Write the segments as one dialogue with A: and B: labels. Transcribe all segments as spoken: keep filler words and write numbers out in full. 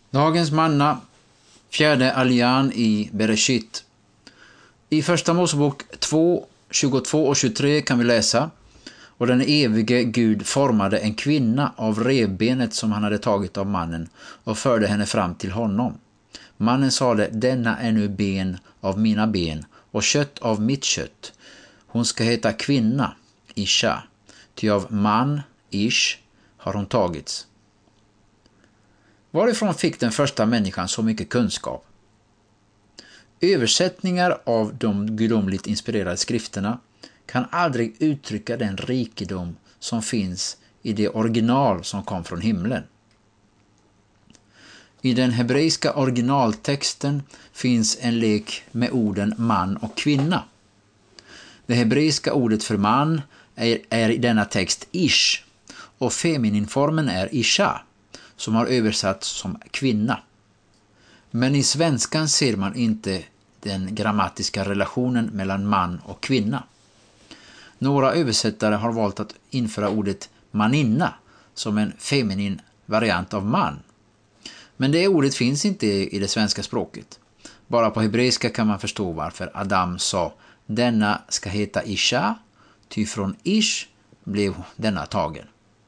A: Dagens manna, fjärde aljan i Bereshit. I första Mosebok två, tjugotvå och tjugotre kan vi läsa: och den evige Gud formade en kvinna av revbenet som han hade tagit av mannen och förde henne fram till honom. Mannen sade: denna är nu ben av mina ben och kött av mitt kött. Hon ska heta kvinna, Isha, ty av man, Ish, har hon tagits. Varifrån fick den första människan så mycket kunskap? Översättningar av de gudomligt inspirerade skrifterna kan aldrig uttrycka den rikedom som finns i det original som kom från himlen. I den hebreiska originaltexten finns en lek med orden man och kvinna. Det hebreiska ordet för man är, är i denna text ish, och femininformen är isha, som har översatts som kvinna. Men i svenskan ser man inte den grammatiska relationen mellan man och kvinna. Några översättare har valt att införa ordet maninna som en feminin variant av man. Men det ordet finns inte i det svenska språket. Bara på hebreiska kan man förstå varför Adam sa: denna ska heta Isha, ty från Ish blev denna tagen.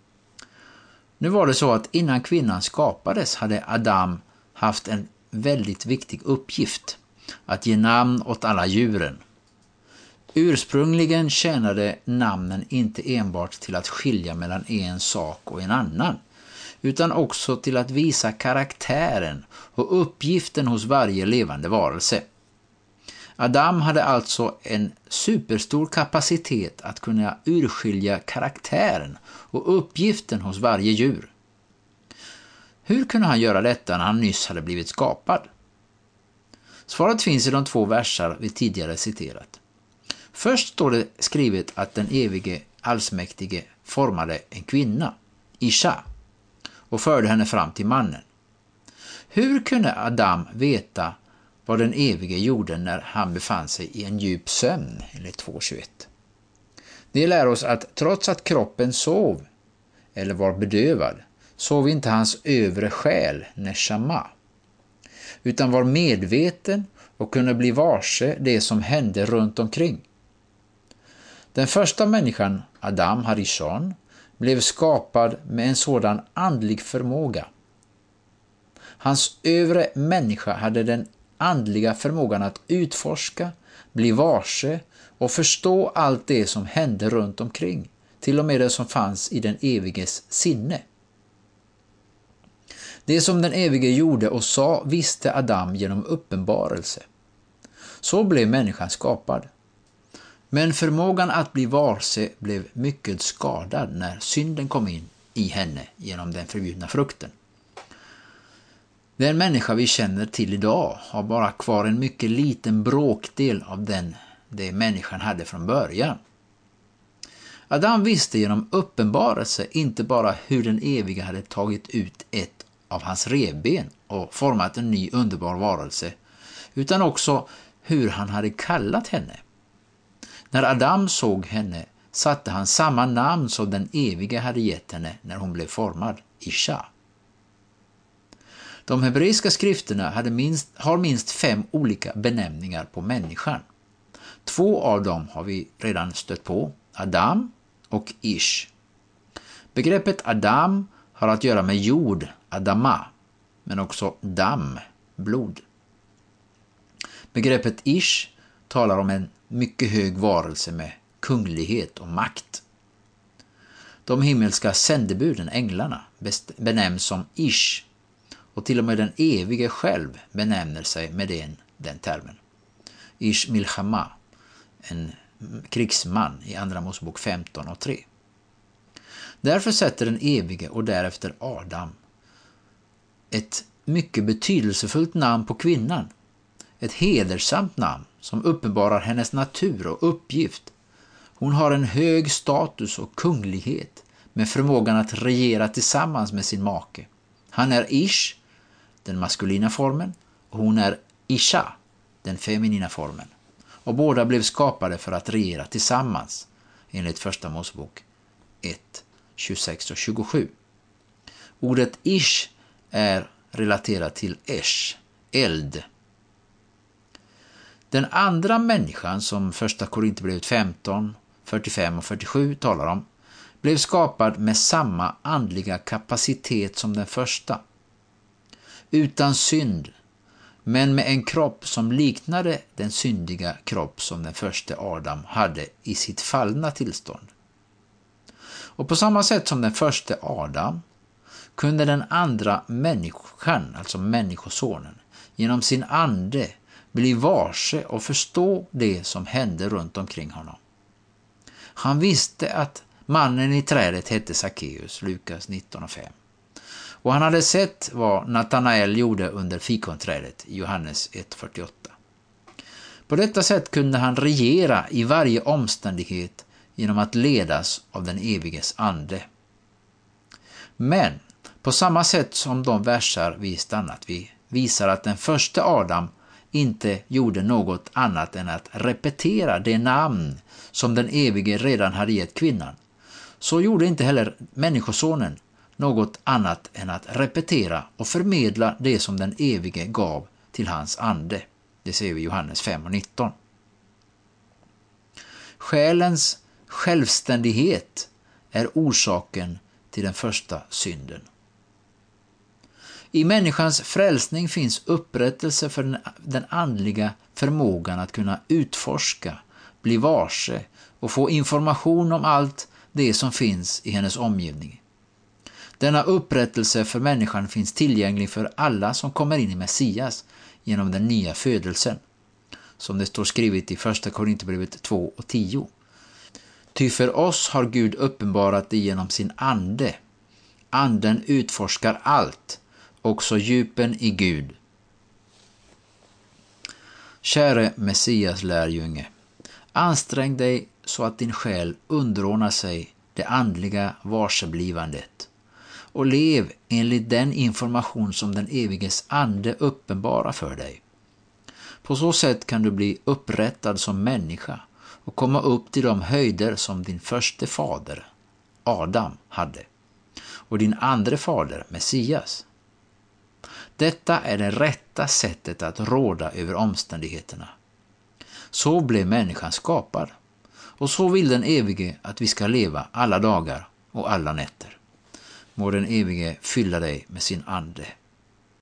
A: Nu var det så att innan kvinnan skapades hade Adam haft en väldigt viktig uppgift: att ge namn åt alla djuren. Ursprungligen tjänade namnen inte enbart till att skilja mellan en sak och en annan, utan också till att visa karaktären och uppgiften hos varje levande varelse. Adam hade alltså en superstor kapacitet att kunna urskilja karaktären och uppgiften hos varje djur. Hur kunde han göra detta när han nyss hade blivit skapad? Svaret finns i de två versar vi tidigare citerat. Först står det skrivet att den evige allsmäktige formade en kvinna, Isha, och förde henne fram till mannen. Hur kunde Adam veta vad den evige gjorde när han befann sig i en djup sömn, enligt två tjugoett? Det lär oss att trots att kroppen sov eller var bedövad, sov inte hans övre själ, neshama, utan var medveten och kunde bli varse det som hände runt omkring. Den första människan, Adam Harishon, blev skapad med en sådan andlig förmåga. Hans övre människa hade den andliga förmågan att utforska, bli varse och förstå allt det som hände runt omkring, till och med det som fanns i den eviges sinne. Det som den evige gjorde och sa visste Adam genom uppenbarelse. Så blev människan skapad. Men förmågan att bli varse blev mycket skadad när synden kom in i henne genom den förbjudna frukten. Den människa vi känner till idag har bara kvar en mycket liten bråkdel av den det människan hade från början. Adam visste genom uppenbarelse inte bara hur den eviga hade tagit ut ett av hans revben och format en ny underbar varelse, utan också hur han hade kallat henne. När Adam såg henne satte han samma namn som den eviga hade gett henne när hon blev formad, Isha. De hebreiska skrifterna hade minst, har minst fem olika benämningar på människan. Två av dem har vi redan stött på, Adam och Ish. Begreppet Adam har att göra med jord, Adama, men också dam, blod. Begreppet Ish talar om en mycket hög varelse med kunglighet och makt. De himmelska sändebuden, änglarna, benämns som Ish, och till och med den evige själv benämner sig med den, den termen. Ish Milchama, en krigsman i andra Mosebok femton och tre. Därför sätter den evige och därefter Adam ett mycket betydelsefullt namn på kvinnan. Ett hedersamt namn som uppenbarar hennes natur och uppgift. Hon har en hög status och kunglighet med förmågan att regera tillsammans med sin make. Han är Ish, den maskulina formen, och hon är Isha, den feminina formen. Och båda blev skapade för att regera tillsammans, enligt första Mosebok ett, tjugosex och tjugosju. Ordet Ish är relaterat till Esh, eld. Den andra människan som första Korinthierbrevet femton, fyrtiofem och fyrtiosju talar om blev skapad med samma andliga kapacitet som den första. Utan synd, men med en kropp som liknade den syndiga kropp som den första Adam hade i sitt fallna tillstånd. Och på samma sätt som den första Adam kunde den andra människan, alltså människosonen, genom sin ande bli varse och förstå det som hände runt omkring honom. Han visste att mannen i trädet hette Sackeus, Lukas nitton och fem. Och han hade sett vad Natanael gjorde under fikonträdet, Johannes ett fyrtioåtta. På detta sätt kunde han regera i varje omständighet genom att ledas av den eviges ande. Men på samma sätt som de versar vi stannat vid visar att den första Adam inte gjorde något annat än att repetera det namn som den evige redan hade gett kvinnan, så gjorde inte heller människosonen något annat än att repetera och förmedla det som den evige gav till hans ande. Det ser vi i Johannes fem och nitton. Själens självständighet är orsaken till den första synden. I människans frälsning finns upprättelse för den, den andliga förmågan att kunna utforska, bli varse och få information om allt det som finns i hennes omgivning. Denna upprättelse för människan finns tillgänglig för alla som kommer in i Messias genom den nya födelsen, som det står skrivet i första Korinthierbrevet två och tio. Ty för oss har Gud uppenbarat det genom sin ande. Anden utforskar allt, också djupen i Gud. Käre Messias lärjunge, ansträng dig så att din själ underordnar sig det andliga varseblivandet och lev enligt den information som den eviges ande uppenbarar för dig. På så sätt kan du bli upprättad som människa och komma upp till de höjder som din förste fader, Adam, hade och din andra fader, Messias. Detta är det rätta sättet att råda över omständigheterna. Så blev människan skapad, och så vill den evige att vi ska leva alla dagar och alla nätter. Må den evige fylla dig med sin ande.